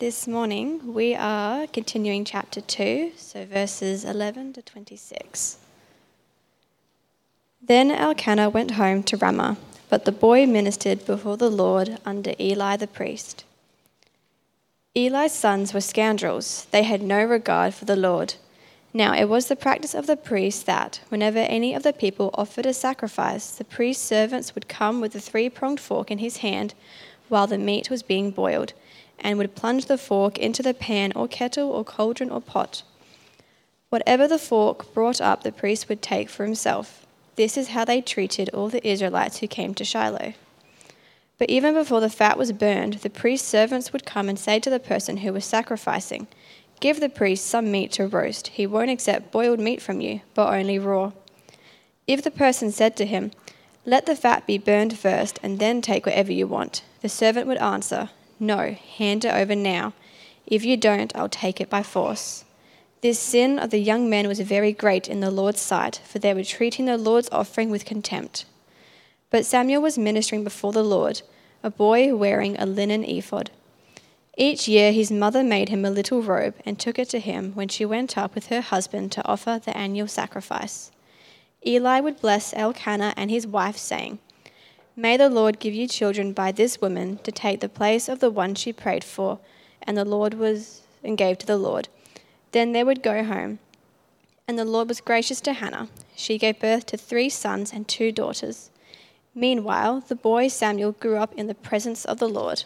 This morning we are continuing chapter 2, so verses 11 to 26. Then Elkanah went home to Ramah, but the boy ministered before the Lord under Eli the priest. Eli's sons were scoundrels. They had no regard for the Lord. Now it was the practice of the priest that, whenever any of the people offered a sacrifice, the priest's servants would come with a three-pronged fork in his hand while the meat was being boiled, and would plunge the fork into the pan or kettle or cauldron or pot. Whatever the fork brought up, the priest would take for himself. This is how they treated all the Israelites who came to Shiloh. But even before the fat was burned, the priest's servants would come and say to the person who was sacrificing, "Give the priest some meat to roast. He won't accept boiled meat from you, but only raw." If the person said to him, "Let the fat be burned first, and then take whatever you want," the servant would answer, "No, hand it over now. If you don't, I'll take it by force." This sin of the young men was very great in the Lord's sight, for they were treating the Lord's offering with contempt. But Samuel was ministering before the Lord, a boy wearing a linen ephod. Each year his mother made him a little robe and took it to him when she went up with her husband to offer the annual sacrifice. Eli would bless Elkanah and his wife, saying, "May the Lord give you children by this woman to take the place of the one she prayed for, and gave to the Lord." Then they would go home. And the Lord was gracious to Hannah. She gave birth to 3 sons and 2 daughters. Meanwhile, the boy Samuel grew up in the presence of the Lord.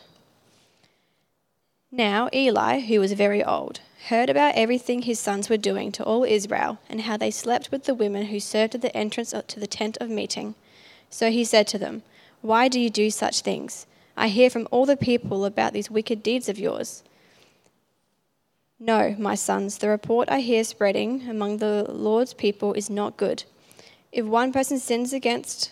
Now Eli, who was very old, heard about everything his sons were doing to all Israel, and how they slept with the women who served at the entrance to the tent of meeting. So he said to them, "Why do you do such things? I hear from all the people about these wicked deeds of yours." "No, my sons, the report I hear spreading among the Lord's people is not good. If one person sins against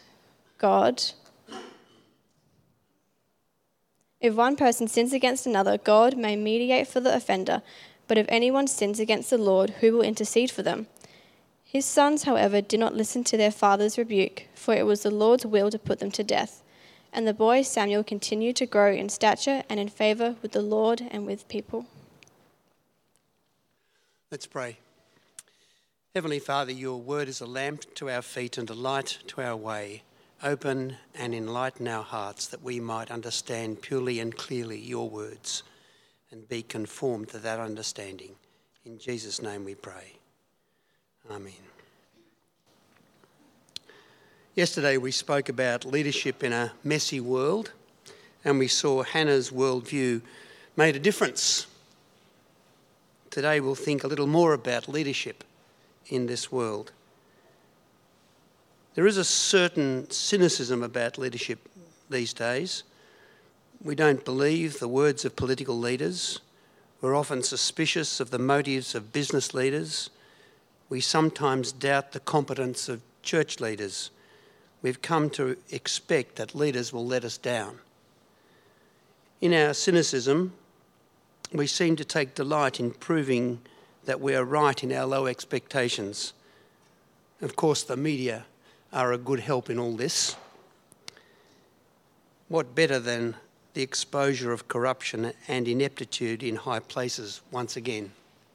another, God may mediate for the offender, but if anyone sins against the Lord, who will intercede for them?" His sons, however, did not listen to their father's rebuke, for it was the Lord's will to put them to death. And the boy Samuel continued to grow in stature and in favor with the Lord and with people. Let's pray. Heavenly Father, your word is a lamp to our feet and a light to our way. Open and enlighten our hearts that we might understand purely and clearly your words and be conformed to that understanding. In Jesus' name we pray. Amen. Yesterday we spoke about leadership in a messy world, and we saw Hannah's worldview made a difference. Today we'll think a little more about leadership in this world. There is a certain cynicism about leadership these days. We don't believe the words of political leaders. We're often suspicious of the motives of business leaders. We sometimes doubt the competence of church leaders. We've come to expect that leaders will let us down. In our cynicism, we seem to take delight in proving that we are right in our low expectations. Of course, the media are a good help in all this. What better than the exposure of corruption and ineptitude in high places once again?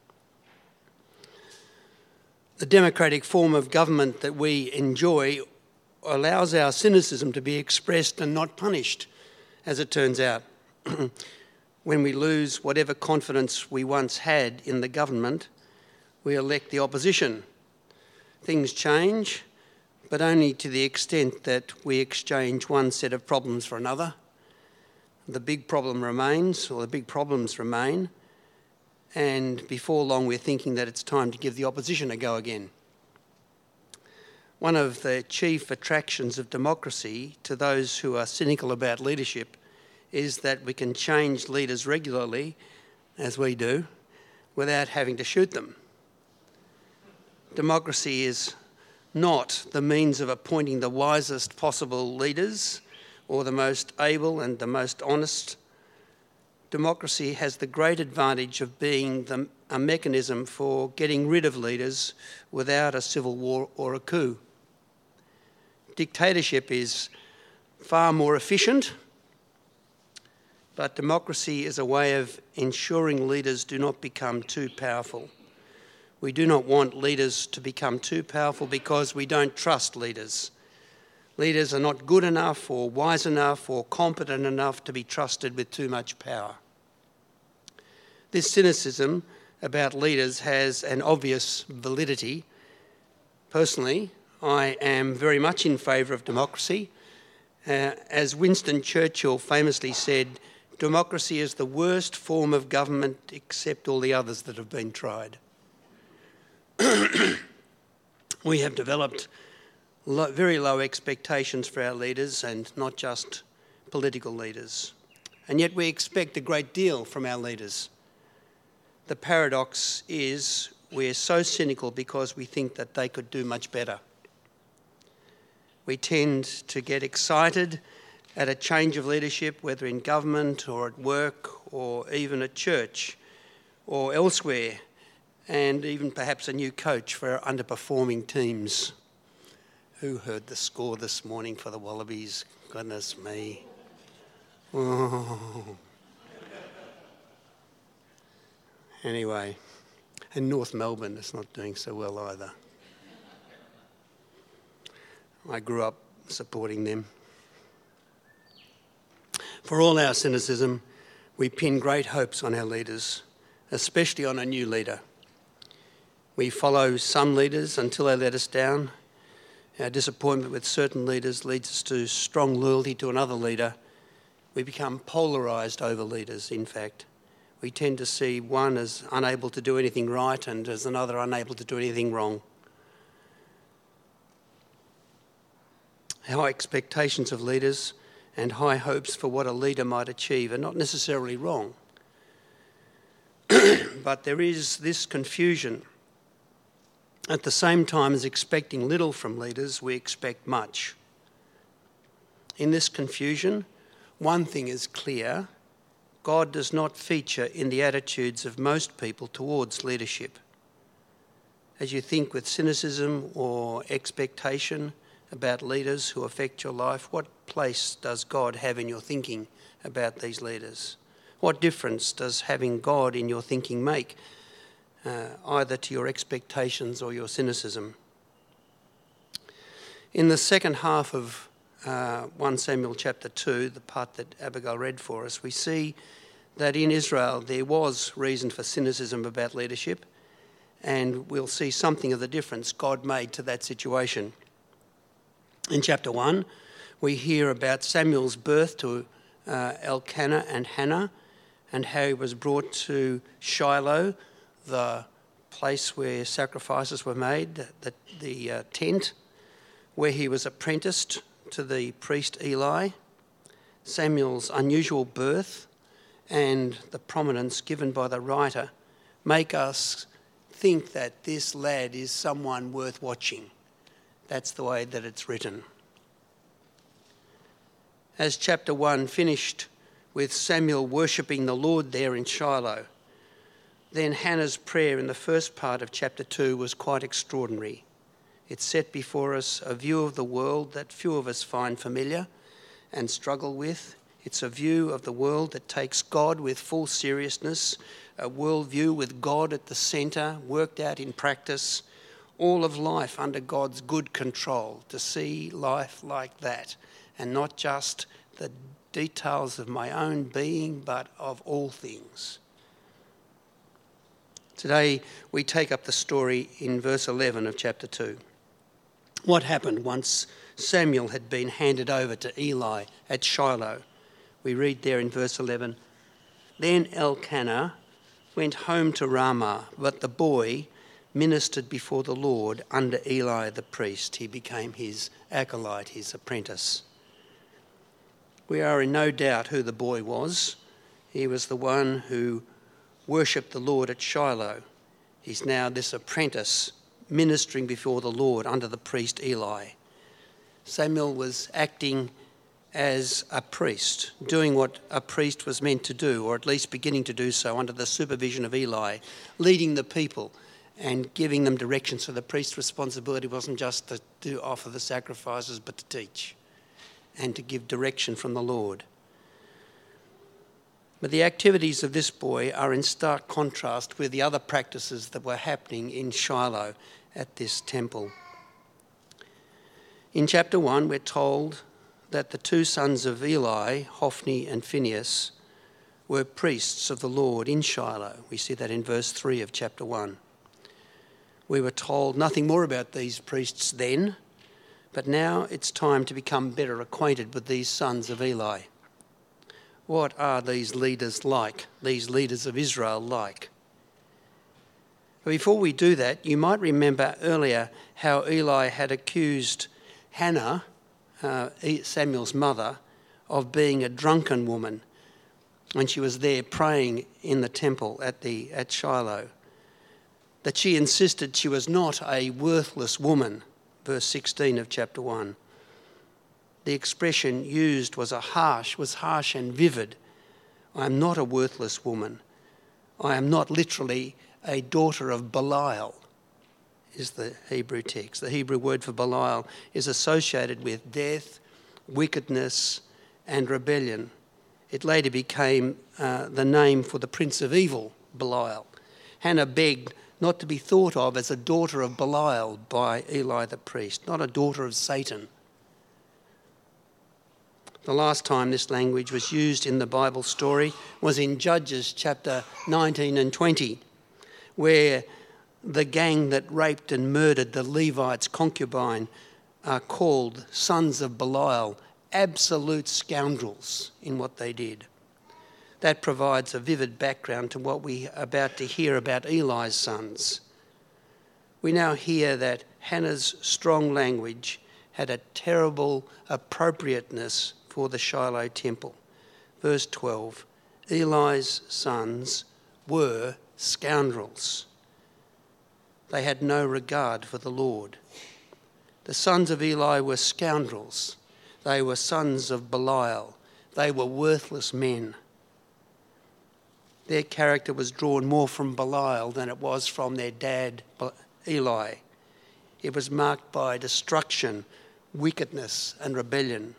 The democratic form of government that we enjoy allows our cynicism to be expressed and not punished, as it turns out. When we lose whatever confidence we once had in the government, we elect the opposition. Things change, but only to the extent that we exchange one set of problems for another. The big problem remains, or the big problems remain, and before long we're thinking that it's time to give the opposition a go again. One of the chief attractions of democracy to those who are cynical about leadership is that we can change leaders regularly, as we do, without having to shoot them. Democracy is not the means of appointing the wisest possible leaders or the most able and the most honest. Democracy has the great advantage of being a mechanism for getting rid of leaders without a civil war or a coup. Dictatorship is far more efficient, but democracy is a way of ensuring leaders do not become too powerful. We do not want leaders to become too powerful because we don't trust leaders. Leaders are not good enough or wise enough or competent enough to be trusted with too much power. This cynicism about leaders has an obvious validity. Personally, I am very much in favour of democracy. As Winston Churchill famously said, democracy is the worst form of government except all the others that have been tried. We have developed very low expectations for our leaders, and not just political leaders. And yet we expect a great deal from our leaders. The paradox is we're so cynical because we think that they could do much better. We tend to get excited at a change of leadership, whether in government or at work or even at church or elsewhere, and even perhaps a new coach for our underperforming teams. Who heard the score this morning for the Wallabies? Goodness me. Oh. Anyway, and North Melbourne is not doing so well either. I grew up supporting them. For all our cynicism, we pin great hopes on our leaders, especially on a new leader. We follow some leaders until they let us down. Our disappointment with certain leaders leads us to strong loyalty to another leader. We become polarised over leaders, in fact. We tend to see one as unable to do anything right and as another unable to do anything wrong. Our expectations of leaders and high hopes for what a leader might achieve are not necessarily wrong. But there is this confusion. At the same time as expecting little from leaders, we expect much. In this confusion, one thing is clear: God does not feature in the attitudes of most people towards leadership. As you think with cynicism or expectation about leaders who affect your life, what place does God have in your thinking about these leaders? What difference does having God in your thinking make, either to your expectations or your cynicism? In the second half of 1 Samuel chapter 2, the part that Abigail read for us, we see that in Israel there was reason for cynicism about leadership, and we'll see something of the difference God made to that situation. In chapter 1, we hear about Samuel's birth to Elkanah and Hannah, and how he was brought to Shiloh, the place where sacrifices were made, the tent, where he was apprenticed to the priest Eli. Samuel's unusual birth and the prominence given by the writer make us think that this lad is someone worth watching. That's the way that it's written. As chapter 1 finished with Samuel worshipping the Lord there in Shiloh, then Hannah's prayer in the first part of chapter 2 was quite extraordinary. It set before us a view of the world that few of us find familiar and struggle with. It's a view of the world that takes God with full seriousness, a worldview with God at the centre, worked out in practice, all of life under God's good control, to see life like that, and not just the details of my own being, but of all things. Today we take up the story in verse 11 of chapter 2. What happened once Samuel had been handed over to Eli at Shiloh? We read there in verse 11, "Then Elkanah went home to Ramah, but the boy ministered before the Lord under Eli the priest." He became his acolyte, his apprentice. We are in no doubt who the boy was. He was the one who worshipped the Lord at Shiloh. He's now this apprentice ministering before the Lord under the priest Eli. Samuel was acting as a priest, doing what a priest was meant to do, or at least beginning to do so under the supervision of Eli, leading the people and giving them direction. So the priest's responsibility wasn't just to offer the sacrifices, but to teach and to give direction from the Lord. But the activities of this boy are in stark contrast with the other practices that were happening in Shiloh at this temple. In chapter 1, we're told that the two sons of Eli, Hophni and Phinehas, were priests of the Lord in Shiloh. We see that in verse 3 of chapter 1. We were told nothing more about these priests then, but now it's time to become better acquainted with these sons of Eli. What are these leaders like, these leaders of Israel like? Before we do that, you might remember earlier how Eli had accused Hannah, Samuel's mother, of being a drunken woman when she was there praying in the temple at Shiloh. That she insisted she was not a worthless woman, verse 16 of chapter 1. The expression used was harsh and vivid. I am not a worthless woman. I am not literally a daughter of Belial, is the Hebrew text. The Hebrew word for Belial is associated with death, wickedness, and rebellion. It later became the name for the prince of evil, Belial. Hannah begged not to be thought of as a daughter of Belial by Eli the priest, not a daughter of Satan. The last time this language was used in the Bible story was in Judges chapter 19 and 20, where the gang that raped and murdered the Levite's concubine are called sons of Belial, absolute scoundrels in what they did. That provides a vivid background to what we are about to hear about Eli's sons. We now hear that Hannah's strong language had a terrible appropriateness for the Shiloh temple. Verse 12, Eli's sons were scoundrels. They had no regard for the Lord. The sons of Eli were scoundrels. They were sons of Belial. They were worthless men. Their character was drawn more from Belial than it was from their dad, Eli. It was marked by destruction, wickedness, and rebellion.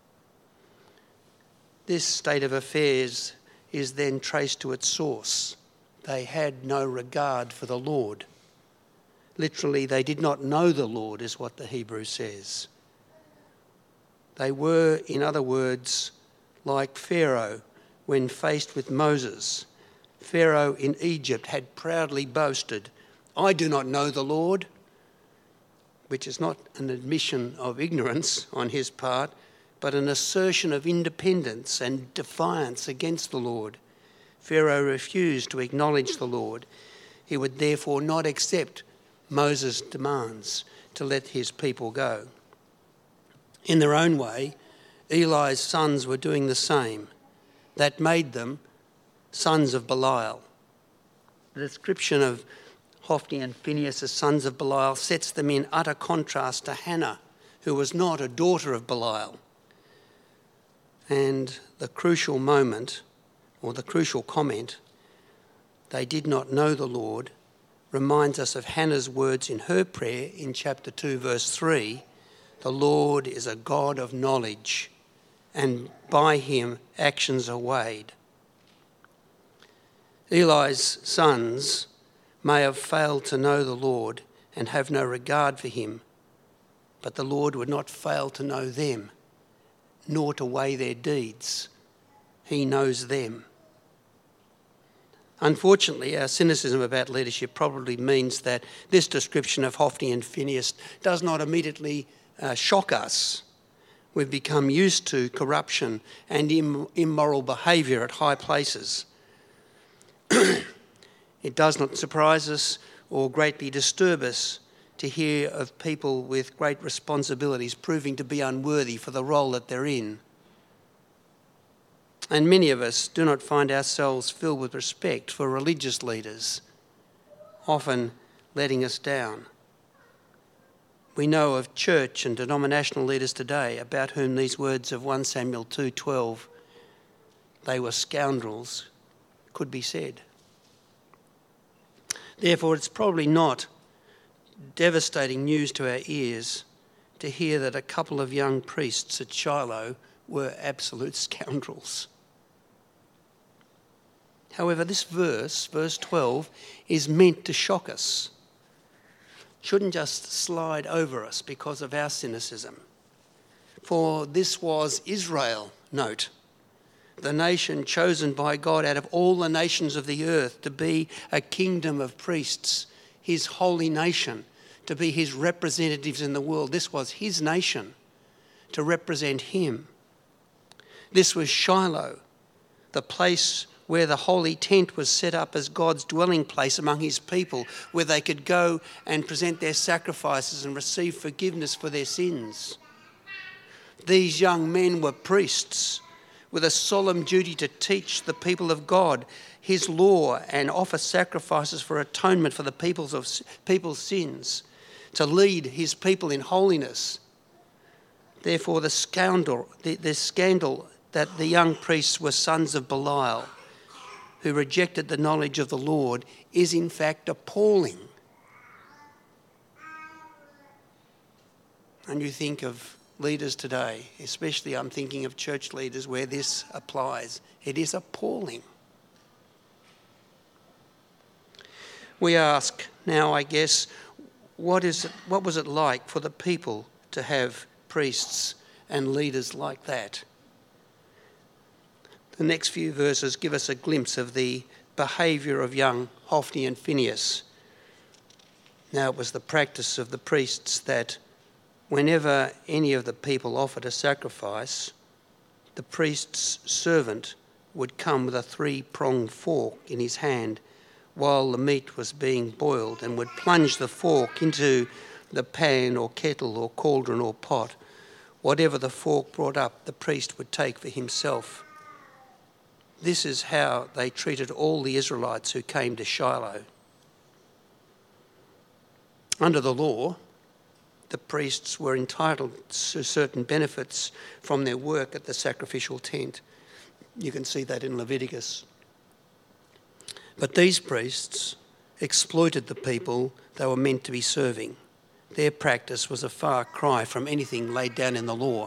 This state of affairs is then traced to its source. They had no regard for the Lord. Literally, they did not know the Lord, is what the Hebrew says. They were, in other words, like Pharaoh when faced with Moses. Pharaoh in Egypt had proudly boasted, I do not know the Lord, which is not an admission of ignorance on his part, but an assertion of independence and defiance against the Lord. Pharaoh refused to acknowledge the Lord. He would therefore not accept Moses' demands to let his people go. In their own way, Eli's sons were doing the same. That made them sons of Belial. The description of Hophni and Phinehas as sons of Belial sets them in utter contrast to Hannah, who was not a daughter of Belial. And the crucial moment, or the crucial comment, they did not know the Lord, reminds us of Hannah's words in her prayer in chapter 2, verse 3, the Lord is a God of knowledge, and by him actions are weighed. Eli's sons may have failed to know the Lord and have no regard for him, but the Lord would not fail to know them, nor to weigh their deeds. He knows them. Unfortunately, our cynicism about leadership probably means that this description of Hophni and Phinehas does not immediately shock us. We've become used to corruption and immoral behaviour at high places. It does not surprise us or greatly disturb us to hear of people with great responsibilities proving to be unworthy for the role that they're in. And many of us do not find ourselves filled with respect for religious leaders, often letting us down. We know of church and denominational leaders today about whom these words of 1 Samuel 2:12, they were scoundrels, could be said. Therefore, it's probably not devastating news to our ears to hear that a couple of young priests at Shiloh were absolute scoundrels. However, this verse 12, is meant to shock us. Shouldn't just slide over us because of our cynicism. For this was Israel, note, the nation chosen by God out of all the nations of the earth to be a kingdom of priests, his holy nation, to be his representatives in the world. This was his nation to represent him. This was Shiloh, the place where the holy tent was set up as God's dwelling place among his people, where they could go and present their sacrifices and receive forgiveness for their sins. These young men were priests with a solemn duty to teach the people of God his law and offer sacrifices for atonement for the people's sins, to lead his people in holiness. Therefore, the scandal that the young priests were sons of Belial, who rejected the knowledge of the Lord, is in fact appalling. And you think of leaders today, especially I'm thinking of church leaders where this applies. It is appalling. We ask now, I guess, what was it like for the people to have priests and leaders like that? The next few verses give us a glimpse of the behaviour of young Hophni and Phinehas. Now, it was the practice of the priests that whenever any of the people offered a sacrifice, the priest's servant would come with a 3-pronged fork in his hand while the meat was being boiled, and would plunge the fork into the pan or kettle or cauldron or pot. Whatever the fork brought up, the priest would take for himself. This is how they treated all the Israelites who came to Shiloh. Under the law, the priests were entitled to certain benefits from their work at the sacrificial tent. You can see that in Leviticus. But these priests exploited the people they were meant to be serving. Their practice was a far cry from anything laid down in the law.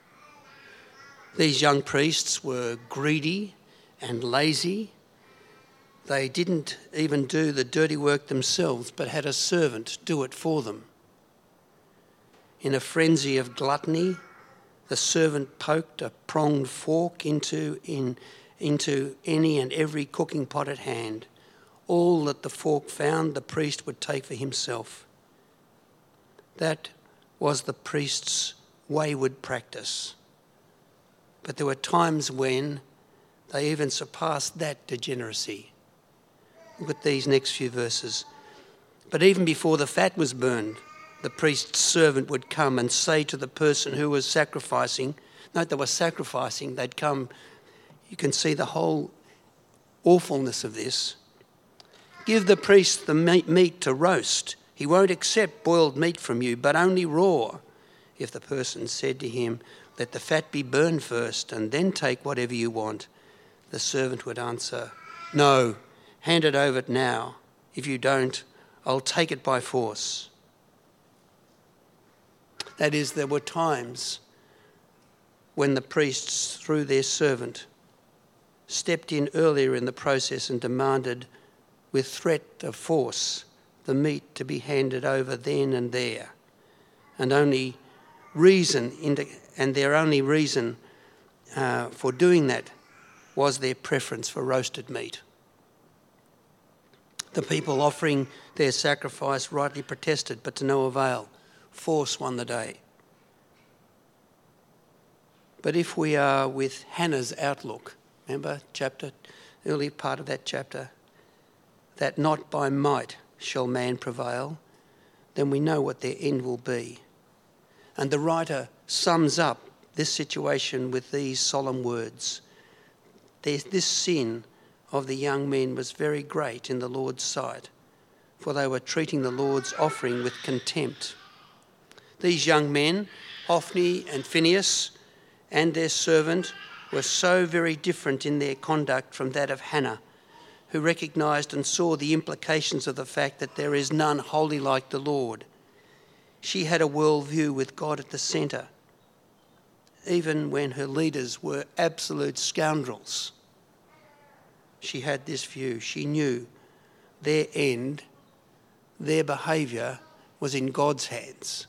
These young priests were greedy and lazy. They didn't even do the dirty work themselves, but had a servant do it for them. In a frenzy of gluttony, the servant poked a pronged fork into any and every cooking pot at hand. All that the fork found, the priest would take for himself. That was the priest's wayward practice. But there were times when they even surpassed that degeneracy. Look at these next few verses. But even before the fat was burned, the priest's servant would come and say to the person who was sacrificing, note they were sacrificing, they'd come, you can see the whole awfulness of this. Give the priest the meat to roast. He won't accept boiled meat from you, but only raw. If the person said to him, let the fat be burned first and then take whatever you want, the servant would answer, no, hand it over now. If you don't, I'll take it by force. That is, there were times when the priests, through their servant, stepped in earlier in the process and demanded, with threat of force, the meat to be handed over then and there. And their only reason for doing that was their preference for roasted meat. The people offering their sacrifice rightly protested, but to no avail. Force won the day. But if we are with Hannah's outlook, remember early part of that chapter, that not by might shall man prevail, then we know what their end will be. And the writer sums up this situation with these solemn words. This sin of the young men was very great in the Lord's sight, for they were treating the Lord's offering with contempt. These young men, Hophni and Phinehas, and their servant, were so very different in their conduct from that of Hannah, who recognised and saw the implications of the fact that there is none holy like the Lord. She had a worldview with God at the centre, even when her leaders were absolute scoundrels. she had this view. She knew their end, their behaviour was in God's hands.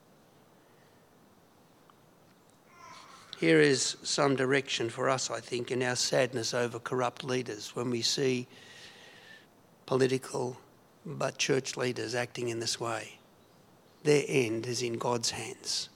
Here is some direction for us, I think, in our sadness over corrupt leaders when we see political but church leaders acting in this way. Their end is in God's hands.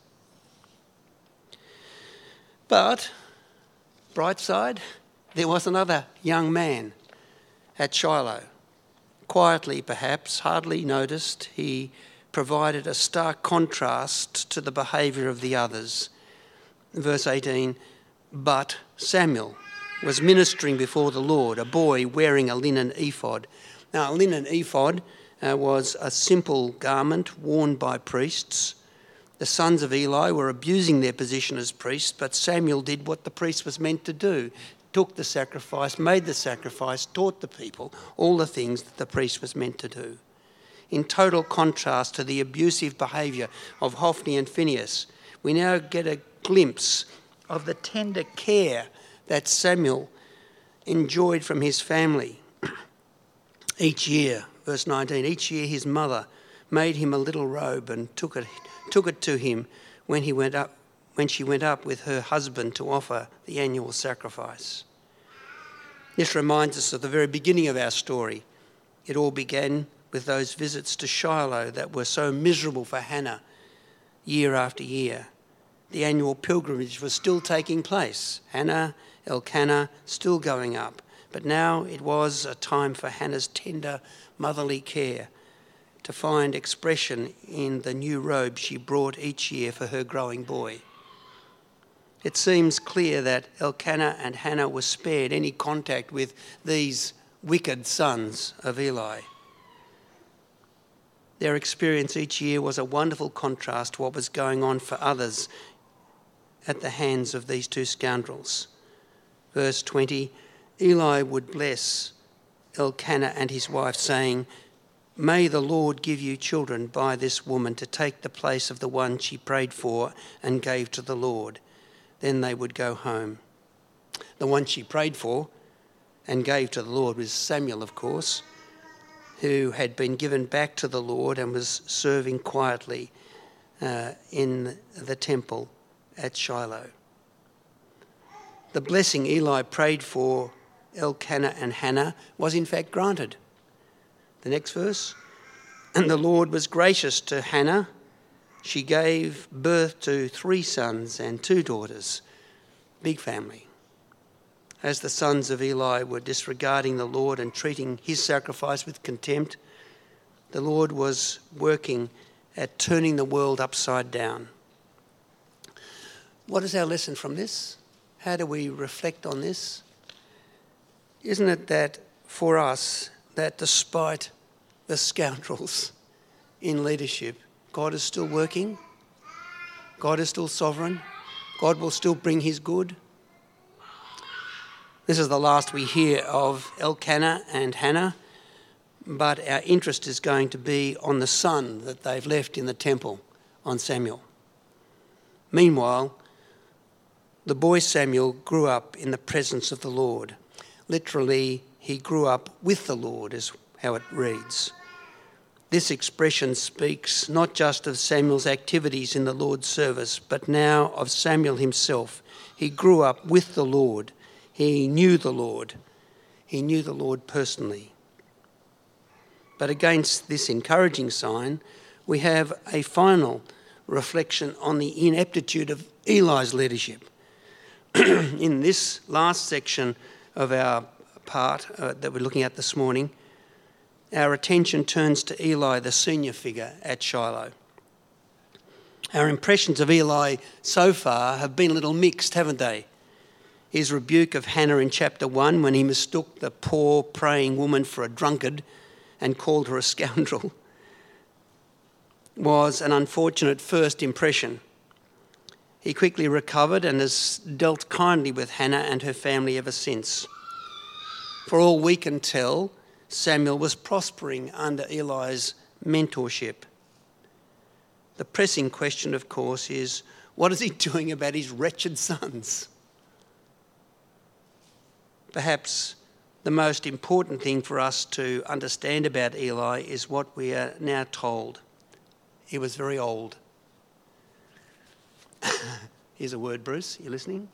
But, bright side, there was another young man at Shiloh. Quietly perhaps, hardly noticed, he provided a stark contrast to the behaviour of the others. Verse 18, but Samuel was ministering before the Lord, a boy wearing a linen ephod. Now, a linen ephod was a simple garment worn by priests. The sons of Eli were abusing their position as priests, but Samuel did what the priest was meant to do. Took the sacrifice, made the sacrifice, taught the people all the things that the priest was meant to do. In total contrast to the abusive behaviour of Hophni and Phinehas, we now get a glimpse of the tender care that Samuel enjoyed from his family. Each year, verse 19, each year his mother made him a little robe and took it to him when she went up with her husband to offer the annual sacrifice. This reminds us of the very beginning of our story. It all began with those visits to Shiloh that were so miserable for Hannah year after year. The annual pilgrimage was still taking place. Hannah, Elkanah, still going up. But now it was a time for Hannah's tender motherly care to find expression in the new robe she brought each year for her growing boy. It seems clear that Elkanah and Hannah were spared any contact with these wicked sons of Eli. Their experience each year was a wonderful contrast to what was going on for others at the hands of these two scoundrels. Verse 20, Eli would bless Elkanah and his wife, saying, may the Lord give you children by this woman to take the place of the one she prayed for and gave to the Lord. Then they would go home. The one she prayed for and gave to the Lord was Samuel, of course, who had been given back to the Lord and was serving quietly in the temple at Shiloh. The blessing Eli prayed for Elkanah and Hannah was in fact granted. The next verse, and the Lord was gracious to Hannah. She gave birth to 3 sons and 2 daughters. Big family. As the sons of Eli were disregarding the Lord and treating his sacrifice with contempt, the Lord was working at turning the world upside down. What is our lesson from this? How do we reflect on this? Isn't it that for us, that despite the scoundrels in leadership, God is still working, God is still sovereign, God will still bring his good? This is the last we hear of Elkanah and Hannah, but our interest is going to be on the son that they've left in the temple, on Samuel. Meanwhile, the boy Samuel grew up in the presence of the Lord. Literally, he grew up with the Lord, is how it reads. This expression speaks not just of Samuel's activities in the Lord's service, but now of Samuel himself. He grew up with the Lord. He knew the Lord. He knew the Lord personally. But against this encouraging sign, we have a final reflection on the ineptitude of Eli's leadership. In this last section of our part that we're looking at this morning, our attention turns to Eli, the senior figure at Shiloh. Our impressions of Eli so far have been a little mixed, haven't they? His rebuke of Hannah in chapter 1 when he mistook the poor praying woman for a drunkard and called her a scoundrel was an unfortunate first impression. He quickly recovered and has dealt kindly with Hannah and her family ever since. For all we can tell, Samuel was prospering under Eli's mentorship. The pressing question, of course, is what is he doing about his wretched sons? Perhaps the most important thing for us to understand about Eli is what we are now told. He was very old. Here's a word, Bruce. You listening?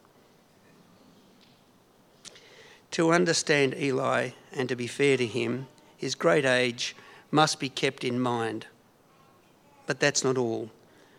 To understand Eli and to be fair to him, his great age must be kept in mind. But that's not all.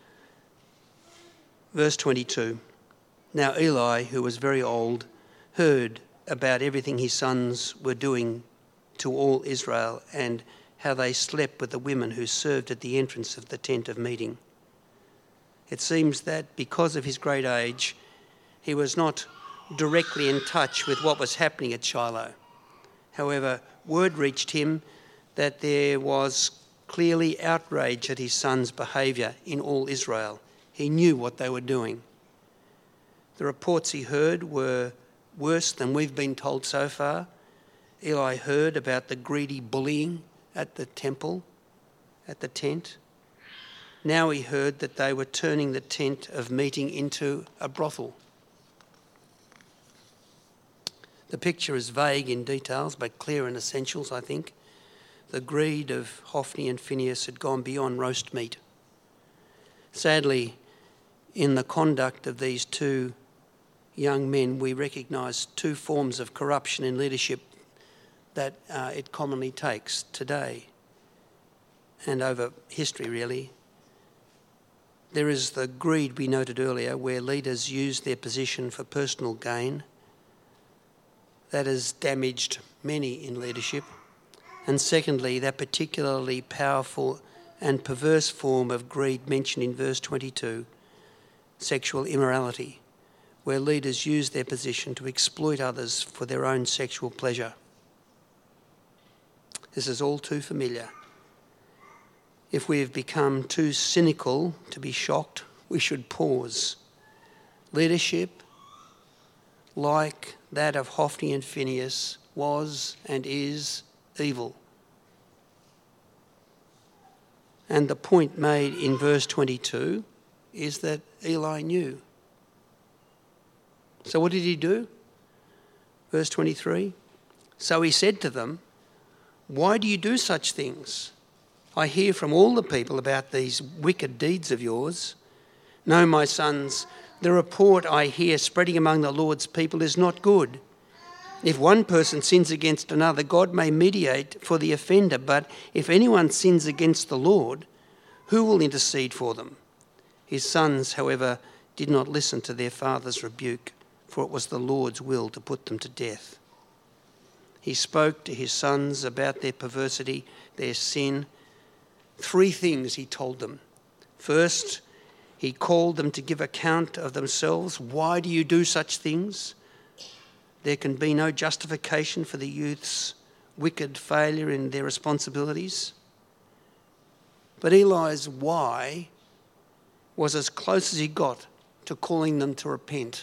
Verse 22. Now Eli, who was very old, heard about everything his sons were doing to all Israel and how they slept with the women who served at the entrance of the tent of meeting. It seems that because of his great age, he was not directly in touch with what was happening at Shiloh. However, word reached him that there was clearly outrage at his son's behaviour in all Israel. He knew what they were doing. The reports he heard were worse than we've been told so far. Eli heard about the greedy bullying at the temple, at the tent. Now he heard that they were turning the tent of meeting into a brothel. The picture is vague in details, but clear in essentials, I think. The greed of Hophni and Phinehas had gone beyond roast meat. Sadly, in the conduct of these two young men, we recognise two forms of corruption in leadership that it commonly takes today and over history, really. There is the greed we noted earlier, where leaders use their position for personal gain. That has damaged many in leadership. And secondly, that particularly powerful and perverse form of greed mentioned in verse 22, sexual immorality, where leaders use their position to exploit others for their own sexual pleasure. This is all too familiar. If we have become too cynical to be shocked, we should pause. Leadership, like that of Hophni and Phinehas, was and is evil. And the point made in verse 22 is that Eli knew. So what did he do? Verse 23. So he said to them, "Why do you do such things? I hear from all the people about these wicked deeds of yours. No, my sons, the report I hear spreading among the Lord's people is not good. If one person sins against another, God may mediate for the offender, but if anyone sins against the Lord, who will intercede for them?" His sons, however, did not listen to their father's rebuke, for it was the Lord's will to put them to death. He spoke to his sons about their perversity, their sin. 3 things he told them. First, he called them to give account of themselves. Why do you do such things? There can be no justification for the youth's wicked failure in their responsibilities. But Eli's why was as close as he got to calling them to repent.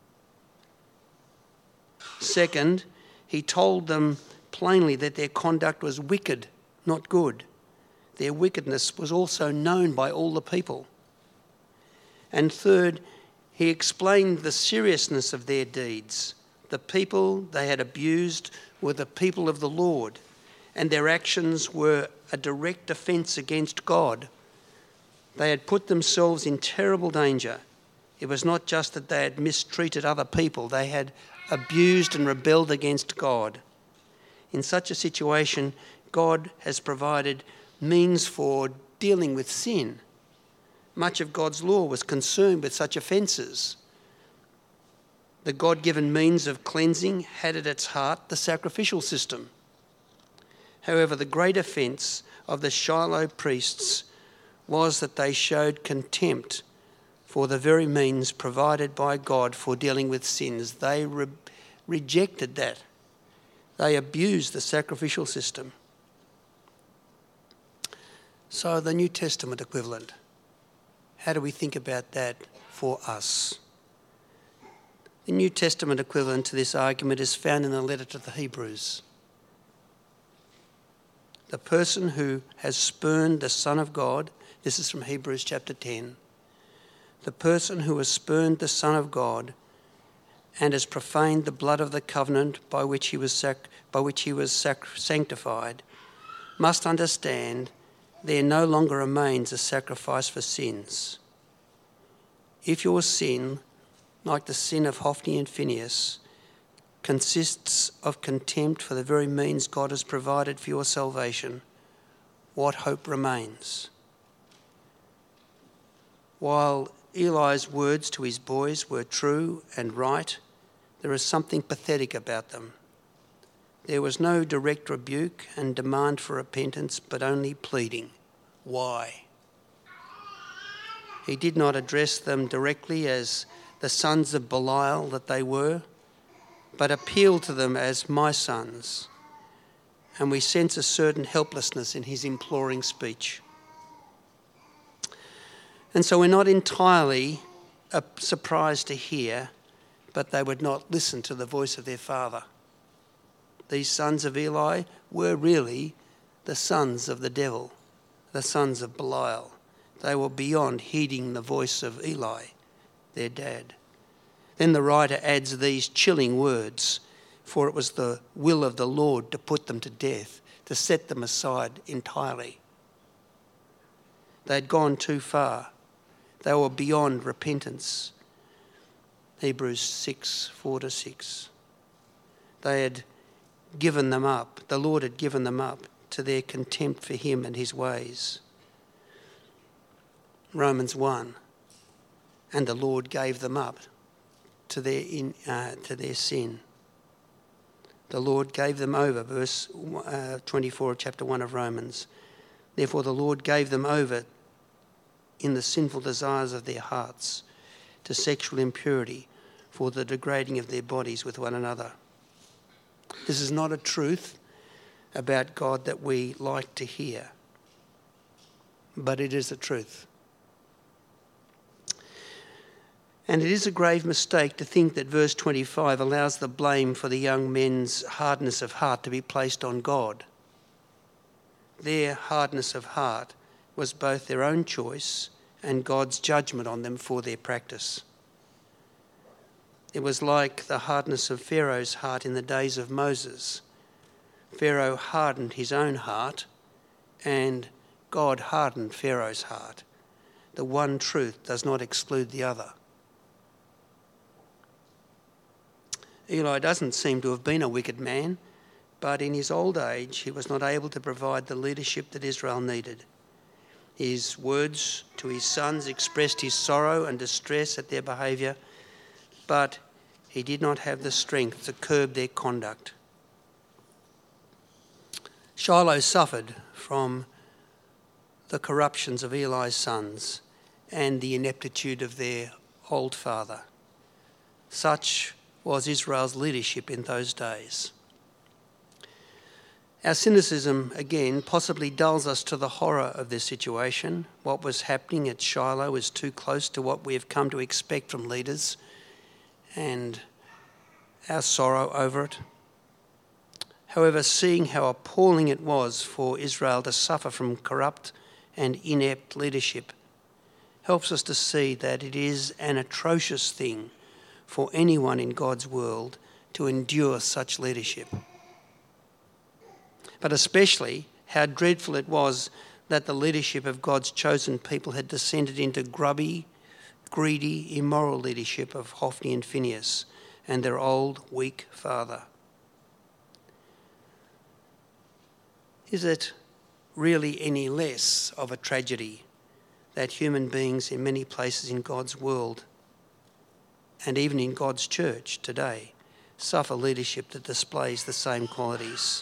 Second, he told them plainly that their conduct was wicked, not good. Their wickedness was also known by all the people. And third, he explained the seriousness of their deeds. The people they had abused were the people of the Lord, and their actions were a direct offence against God. They had put themselves in terrible danger. It was not just that they had mistreated other people, they had abused and rebelled against God. In such a situation, God has provided means for dealing with sin. Much of God's law was concerned with such offences. The God-given means of cleansing had at its heart the sacrificial system. However, the great offence of the Shiloh priests was that they showed contempt for the very means provided by God for dealing with sins. They rejected that. They abused the sacrificial system. So the New Testament equivalent, how do we think about that for us? The New Testament equivalent to this argument is found in the letter to the Hebrews. The person who has spurned the Son of God, this is from Hebrews chapter 10, the person who has spurned the Son of God and has profaned the blood of the covenant by which he was sanctified, must understand there no longer remains a sacrifice for sins. If your sin, like the sin of Hophni and Phinehas, consists of contempt for the very means God has provided for your salvation, what hope remains? While Eli's words to his boys were true and right, there is something pathetic about them. There was no direct rebuke and demand for repentance, but only pleading. Why? He did not address them directly as the sons of Belial that they were, but appealed to them as my sons. And we sense a certain helplessness in his imploring speech. And so we're not entirely surprised to hear, but they would not listen to the voice of their father. These sons of Eli were really the sons of the devil, the sons of Belial. They were beyond heeding the voice of Eli, their dad. Then the writer adds these chilling words, for it was the will of the Lord to put them to death, to set them aside entirely. They had gone too far. They were beyond repentance. Hebrews 6, 4-6. They had given them up. The Lord had given them up to their contempt for him and his ways. Romans 1. And the Lord gave them up to their sin. The Lord gave them over, verse 24 of chapter 1 of Romans. Therefore the Lord gave them over in the sinful desires of their hearts to sexual impurity for the degrading of their bodies with one another. This is not a truth about God that we like to hear, but it is a truth. And it is a grave mistake to think that verse 25 allows the blame for the young men's hardness of heart to be placed on God. Their hardness of heart was both their own choice and God's judgment on them for their practice. It was like the hardness of Pharaoh's heart in the days of Moses. Pharaoh hardened his own heart and God hardened Pharaoh's heart. The one truth does not exclude the other. Eli doesn't seem to have been a wicked man, but in his old age he was not able to provide the leadership that Israel needed. His words to his sons expressed his sorrow and distress at their behaviour, but he did not have the strength to curb their conduct. Shiloh suffered from the corruptions of Eli's sons and the ineptitude of their old father. Such was Israel's leadership in those days. Our cynicism, again, possibly dulls us to the horror of this situation. What was happening at Shiloh is too close to what we have come to expect from leaders, and our sorrow over it. However, seeing how appalling it was for Israel to suffer from corrupt and inept leadership helps us to see that it is an atrocious thing for anyone in God's world to endure such leadership. But especially how dreadful it was that the leadership of God's chosen people had descended into grubby, greedy, immoral leadership of Hophni and Phinehas and their old, weak father. Is it really any less of a tragedy that human beings in many places in God's world and even in God's church today suffer leadership that displays the same qualities?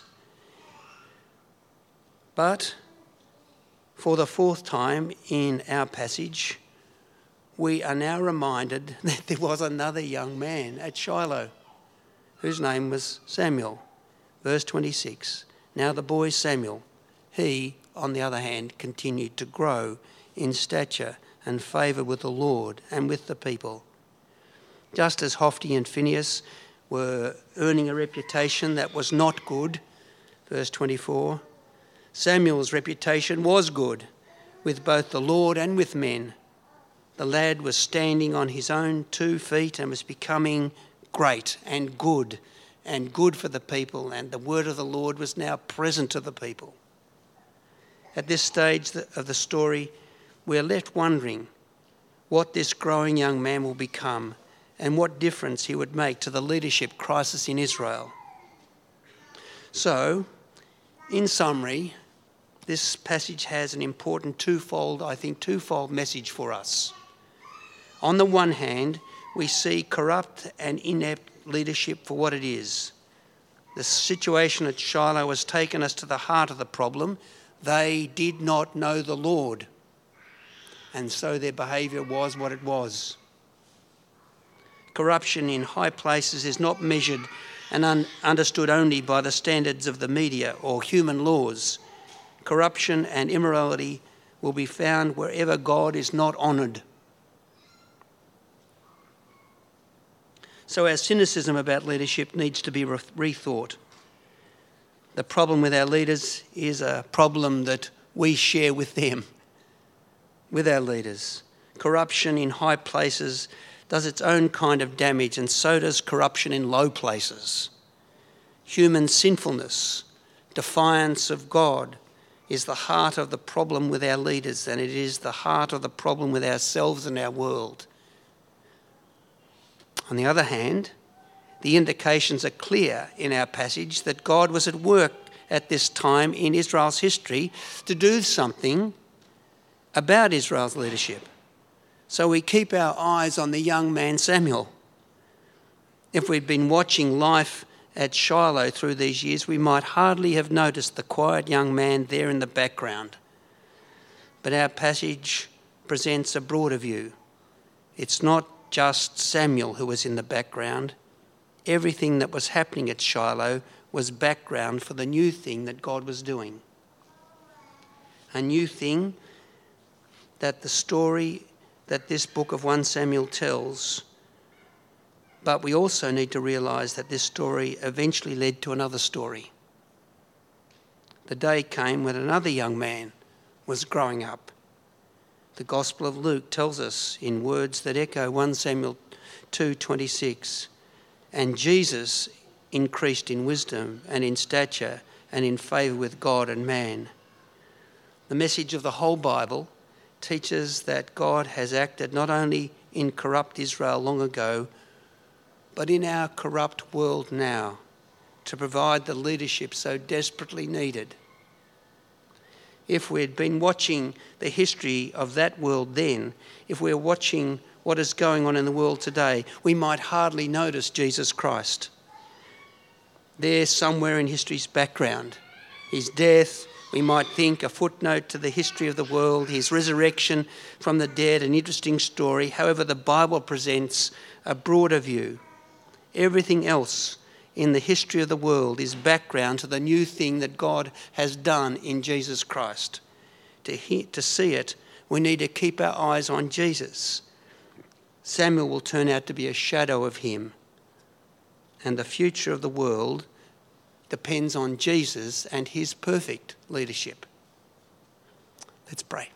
But for the fourth time in our passage, we are now reminded that there was another young man at Shiloh whose name was Samuel. Verse 26, now the boy Samuel, he, on the other hand, continued to grow in stature and favour with the Lord and with the people. Just as Hophni and Phinehas were earning a reputation that was not good, verse 24, Samuel's reputation was good with both the Lord and with men. The lad was standing on his own 2 feet and was becoming great and good for the people, and the word of the Lord was now present to the people. At this stage of the story, we're left wondering what this growing young man will become and what difference he would make to the leadership crisis in Israel. So, in summary, this passage has an important twofold message for us. On the one hand, we see corrupt and inept leadership for what it is. The situation at Shiloh has taken us to the heart of the problem. They did not know the Lord, and so their behaviour was what it was. Corruption in high places is not measured and understood only by the standards of the media or human laws. Corruption and immorality will be found wherever God is not honoured. So our cynicism about leadership needs to be rethought. The problem with our leaders is a problem that we share with them, with our leaders. Corruption in high places does its own kind of damage, and so does corruption in low places. Human sinfulness, defiance of God, is the heart of the problem with our leaders, and it is the heart of the problem with ourselves and our world. On the other hand, the indications are clear in our passage that God was at work at this time in Israel's history to do something about Israel's leadership. So we keep our eyes on the young man Samuel. If we'd been watching life at Shiloh through these years, we might hardly have noticed the quiet young man there in the background. But our passage presents a broader view. It's not just Samuel who was in the background. Everything that was happening at Shiloh was background for the new thing that God was doing. A new thing that the story that this book of 1 Samuel tells. But we also need to realise that this story eventually led to another story. The day came when another young man was growing up. The Gospel of Luke tells us in words that echo 1 Samuel 2:26, and Jesus increased in wisdom and in stature and in favour with God and man. The message of the whole Bible teaches that God has acted not only in corrupt Israel long ago, but in our corrupt world now to provide the leadership so desperately needed. If we'd been watching the history of that world then, if we're watching what is going on in the world today, we might hardly notice Jesus Christ. There somewhere in history's background, his death, we might think a footnote to the history of the world, his resurrection from the dead, an interesting story. However, the Bible presents a broader view. Everything else in the history of the world is background to the new thing that God has done in Jesus Christ. To see it, we need to keep our eyes on Jesus. Samuel will turn out to be a shadow of him, and the future of the world depends on Jesus and his perfect leadership. Let's pray.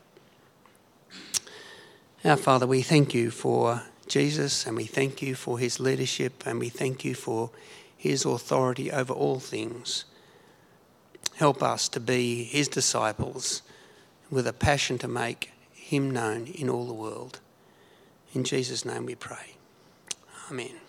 Our Father, we thank you for Jesus, and we thank you for his leadership, and we thank you for his authority over all things. Help us to be his disciples with a passion to make him known in all the world. In Jesus' name we pray. Amen.